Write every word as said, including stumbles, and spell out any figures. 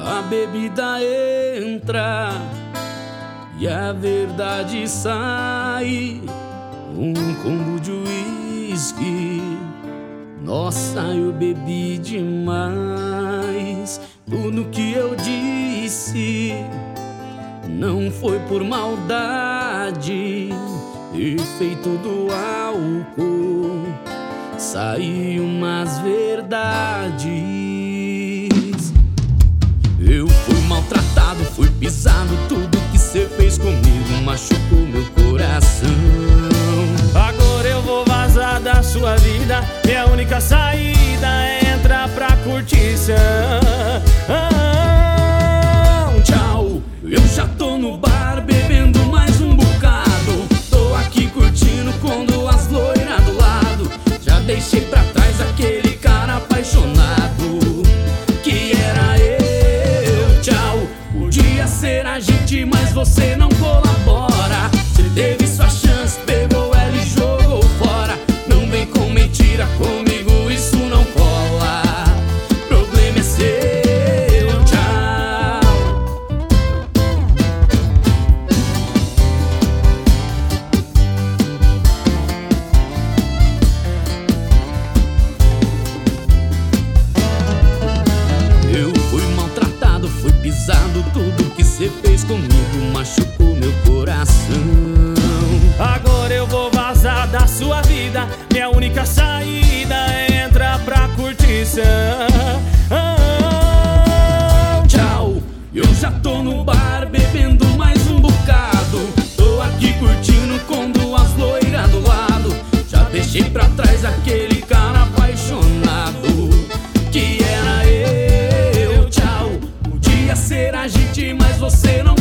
a bebida entra e a verdade sai. Um combo de uísque, nossa, eu bebi demais. Tudo que eu disse não foi por maldade, efeito do álcool, saiu umas verdades. Eu fui maltratado, fui pisado, tudo que cê fez comigo machucou meu coração. Agora eu vou vazar da sua vida, minha única saída é entrar pra curtição. Tchau, eu já tô no bar bebendo mais um bocado. Tô aqui curtindo com duas loiras do lado. Já deixei pra trás aquele cara apaixonado que era eu. Tchau, podia ser a gente, mas você não colabora. Você teve sua chance, pegou ela e jogou fora. Não vem com mentira comigo, isso não cola. Problema é seu, tchau. Eu fui maltratado, fui pisado, tudo que cê fez comigo machucou meu coração. Agora eu vou vazar da sua vida, minha única saída é entrar pra curtição. Tchau, eu já tô no bar bebendo mais um bocado. Tô aqui curtindo com duas loiras do lado. Já deixei pra trás aquele cara apaixonado que era eu. Tchau, podia ser a gente, mas você não